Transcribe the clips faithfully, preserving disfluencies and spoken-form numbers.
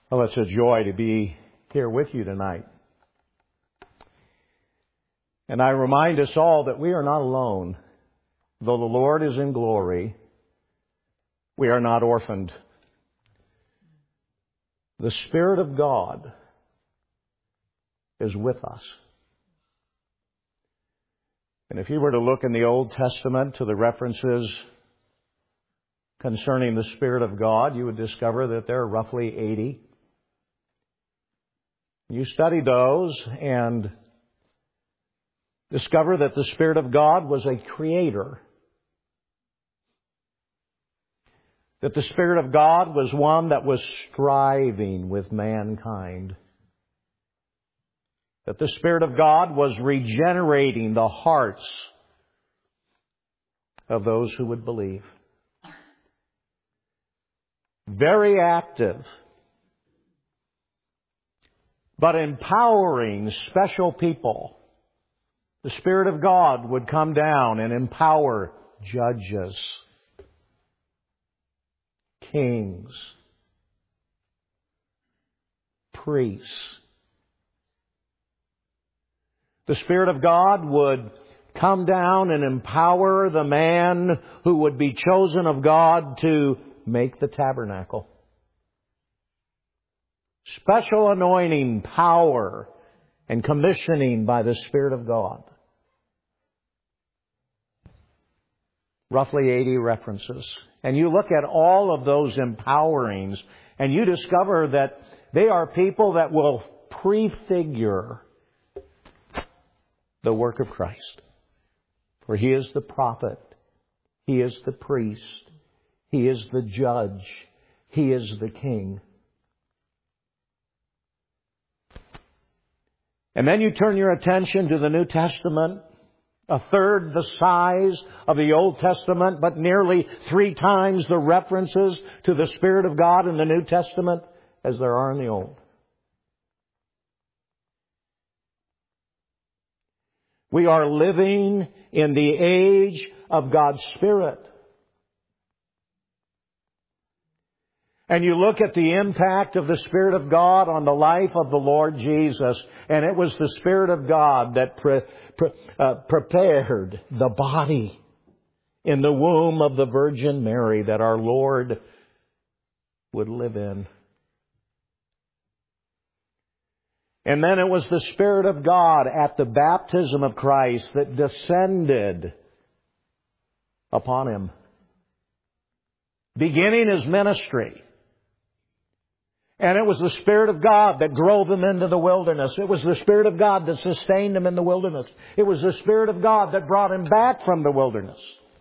Well, it's a joy to be here with you tonight. And I remind us all that we are not alone. Though the Lord is in glory, we are not orphaned. The Spirit of God is with us. And if you were to look in the Old Testament to the references concerning the Spirit of God, you would discover that there are roughly eighty. You study those and discover that the Spirit of God was a creator. That the Spirit of God was one that was striving with mankind. That the Spirit of God was regenerating the hearts of those who would believe. Very active, but empowering special people. The Spirit of God would come down and empower judges, kings, priests. The Spirit of God would come down and empower the man who would be chosen of God to make the tabernacle. Special anointing, power, and commissioning by the Spirit of God. Roughly eighty references. And you look at all of those empowerings and you discover that they are people that will prefigure the work of Christ. For He is the prophet. He is the priest. He is the judge. He is the king. And then you turn your attention to the New Testament, a third the size of the Old Testament, but nearly three times the references to the Spirit of God in the New Testament as there are in the Old. We are living in the age of God's Spirit. And you look at the impact of the Spirit of God on the life of the Lord Jesus, and it was the Spirit of God that pre- pre- uh, prepared the body in the womb of the Virgin Mary that our Lord would live in. And then it was the Spirit of God at the baptism of Christ that descended upon Him, beginning His ministry. And it was the Spirit of God that drove Him into the wilderness. It was the Spirit of God that sustained Him in the wilderness. It was the Spirit of God that brought Him back from the wilderness.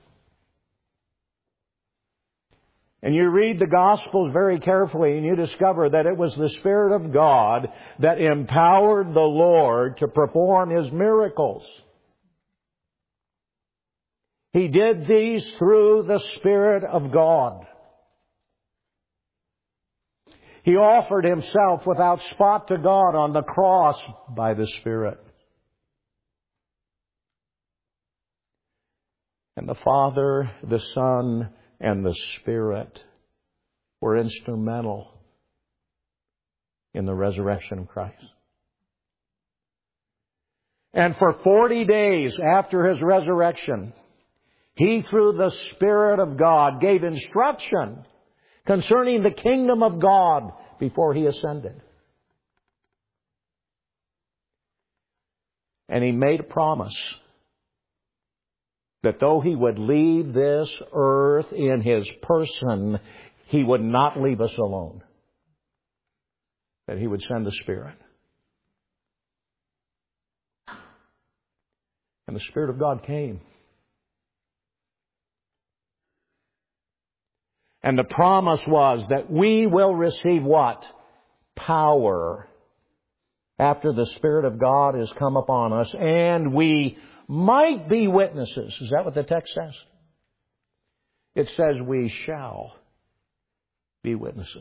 And you read the Gospels very carefully and you discover that it was the Spirit of God that empowered the Lord to perform His miracles. He did these through the Spirit of God. He offered Himself without spot to God on the cross by the Spirit. And the Father, the Son, and the Spirit were instrumental in the resurrection of Christ. And for forty days after His resurrection, He, through the Spirit of God, gave instruction concerning the kingdom of God before He ascended. And He made a promise that though He would leave this earth in His person, He would not leave us alone. That He would send the Spirit. And the Spirit of God came. And the promise was that we will receive what? Power. After the Spirit of God has come upon us, and we might be witnesses. Is that what the text says? It says we shall be witnesses.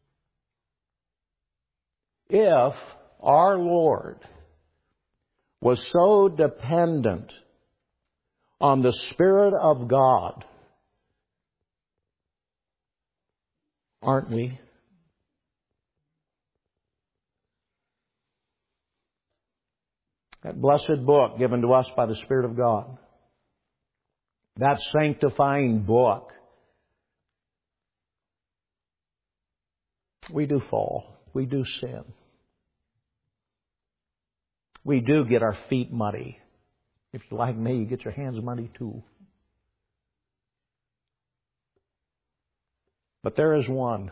If our Lord was so dependent on the Spirit of God, aren't we? That blessed book given to us by the Spirit of God. That sanctifying book. We do fall. We do sin. We do get our feet muddy. If you're like me, you get your hands muddy too. But there is one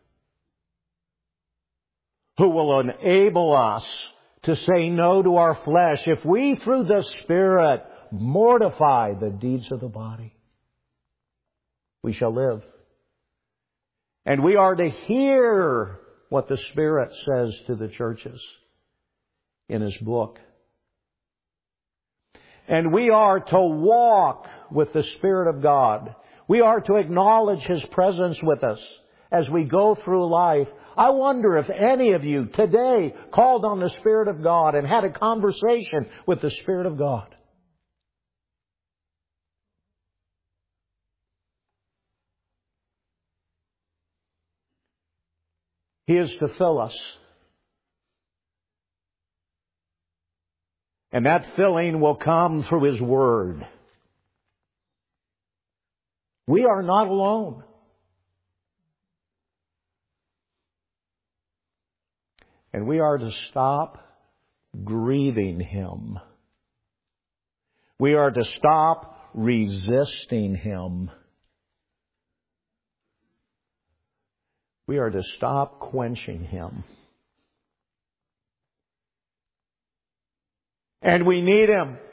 who will enable us to say no to our flesh if we, through the Spirit, mortify the deeds of the body. We shall live. And we are to hear what the Spirit says to the churches in His book. And we are to walk with the Spirit of God. We are to acknowledge His presence with us as we go through life. I wonder if any of you today called on the Spirit of God and had a conversation with the Spirit of God. He is to fill us. And that filling will come through His Word. We are not alone. And we are to stop grieving Him. We are to stop resisting Him. We are to stop quenching Him. And we need Him.